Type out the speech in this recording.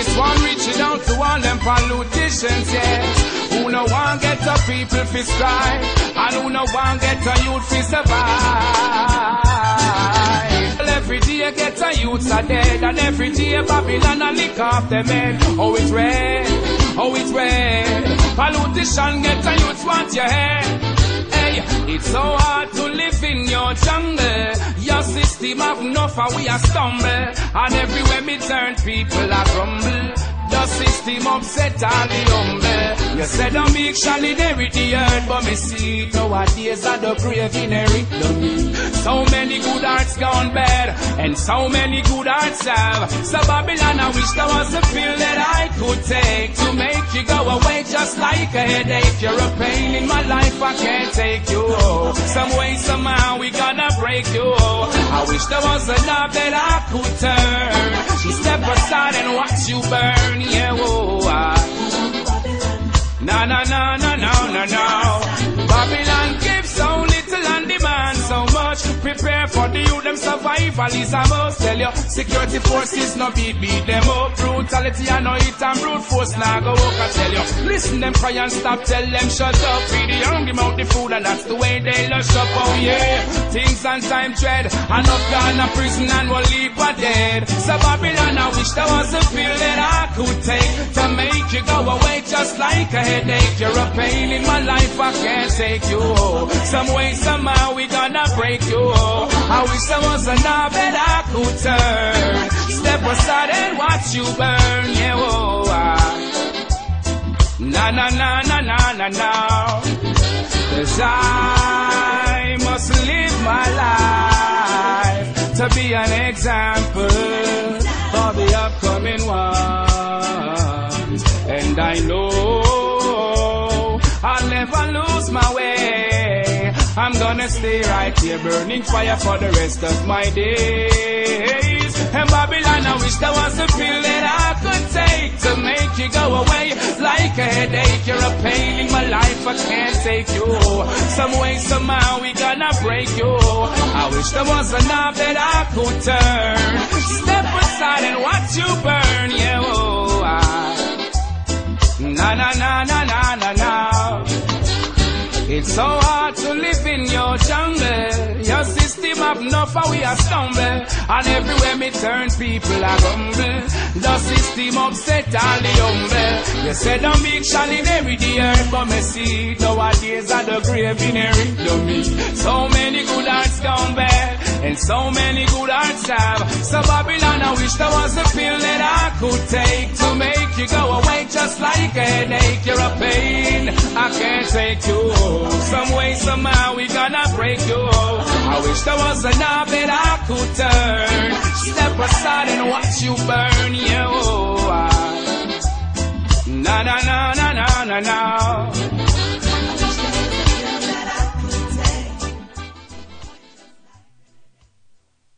this one reaching out to all them politicians, yes. Who no one get the people fi strive, and who no one get the youth fi survive. Every day get the youths are dead, and every day Babylon a lick off them head. Oh it's red, oh it's red. Politician get the youths want your head. It's so hard to live in your jungle. Your system have enough and we are stumble. And everywhere me turn people are crumble. The system upset all the humble. You said don't make shall inherit the earth, but me see nowadays are the brave inherit them. So many good hearts gone bad, and so many good hearts have. So Babylon, I wish there was a pill that I could take to make you go away just like a headache. You're a pain in my life, I can't take you. Some way, somehow, we gonna break you. I wish there was a knob that I could turn. She step aside and watch you burn. Yeah, whoa, no, no, no, no, no, no, no. Babylon gives so little and demand so much. Prepare for the youth, them survival is a must. Tell you, security forces no beat them up. Brutality, I know it, and brute force now go walk. I tell you, listen them cry and stop, tell them shut up. Feed the hungry mouth the food, and that's the way they lush up. Oh yeah, things and time tread, and up gone a prison and will leave a dead. So Babylon, I wish there was a pill that I could take to make you go away just like a headache. You're a pain in my life, I can't take you. Some way, somehow, we gonna break you. I wish there was a knob that I could turn. Step aside and watch you burn. Yeah, whoa, na na na na na na na. 'Cause I must live my life to be an example for the upcoming ones. And I know I'll never lose my way. I'm gonna stay right here burning fire for the rest of my days. And Babylon, I wish there was a pill that I could take to make you go away like a headache. You're a pain in my life, I can't take you. Some way, somehow, we gonna break you. I wish there was a knob that I could turn. Step aside and watch you burn. Yeah, oh, na na na na na na na. It's so hard to live in your jungle. Your system have enough and we are stumble. And everywhere me turn people are humble. The system upset all the humble. You said don't make shall inherit the earth, but me see nowadays are the grave inherit me. So many good hearts gone bad, and so many good hearts have. So Babylon, I wish there was a pill that I could take to make you go away just like a headache. You're a pain, I can't take you. Some way, somehow, we gonna break you. I wish there was a knob that I could turn. Step aside and watch you burn. Yeah, oh, na na na na na na na.